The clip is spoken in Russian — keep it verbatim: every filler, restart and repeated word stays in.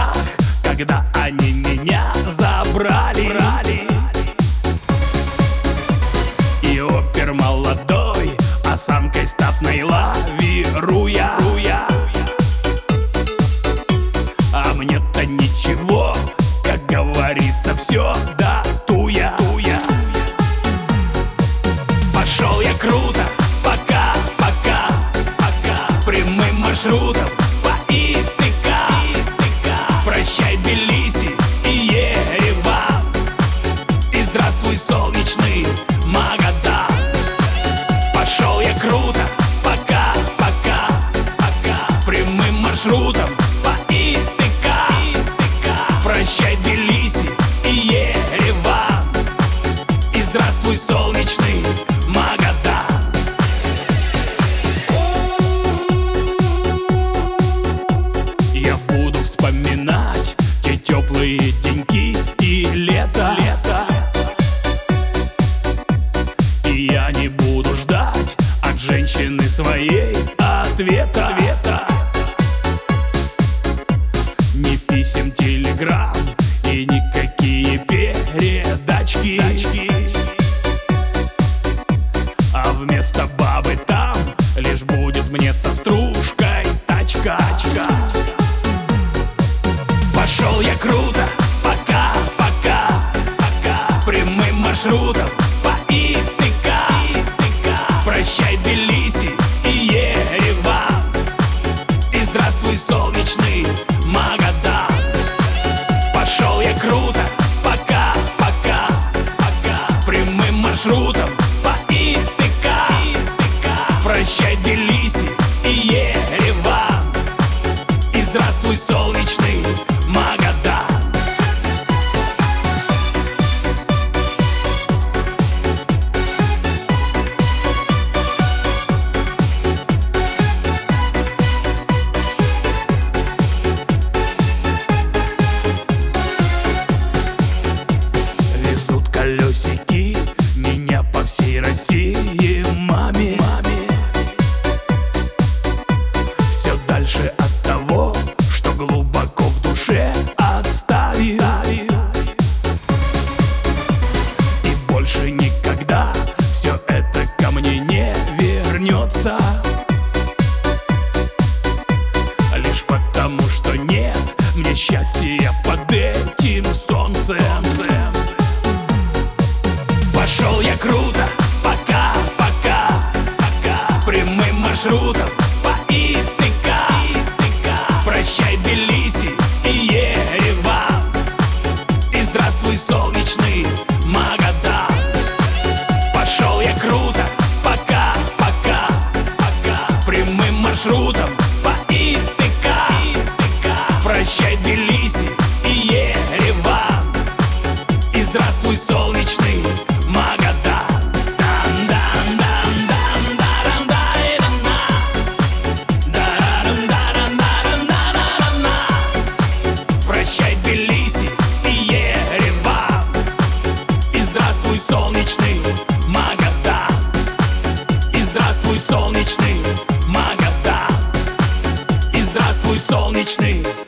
глазах, когда они меня забрали. И опер молодой, осанкой статной лавируя. А мне-то ничего, как говорится, все датуя. Пошел я круто, пока, пока, пока, прямым маршрутом по ИТК. Прощай, Тбилиси и Ереван, и здравствуй, солнечный Магадан. Пошел я круто, пока, пока, пока, прямым маршрутом по ИТК. Прощай, Тбилиси и Ереван, и здравствуй, солнечный Магадан. Я буду вспоминать те теплые деньки и лето, лето. И я не буду ждать от женщины своей ответа, ответа. Ни писем, телеграм и никакие передачки. А вместо бабы там лишь будет мне со стружкой тачка. Пошел я круто, пока, пока, пока, прямым маршрутом по ИТК. Прощай, Тбилиси и Ереван, и здравствуй, солнечный Магадан. Пошел я круто, пока, пока, пока, прямым маршрутом по ИТК. Прощай, Тбилиси и Ереван, и здравствуй, солнечный Магадан. Везут колесики меня по всей России маме. Все дальше от того, что глубоко в душе оставил. И больше никогда все это ко мне не вернется. Лишь потому, что нет мне счастья под этим солнцем. Пошел я круто, пока, пока, пока, прямым маршрутом по ИТК. Прощай, Тбилиси и Ереван, и здравствуй, солнечный Магадан. Пошел я круто, пока, пока, пока, прямым маршрутом по ИТК. Прощай, Тбилиси и Ереван, и здравствуй, солнечный Магадан. Прощай, Тбилиси и Ереван, и здравствуй, солнечный Магадан. И здравствуй, солнечный Магадан. И здравствуй, солнечный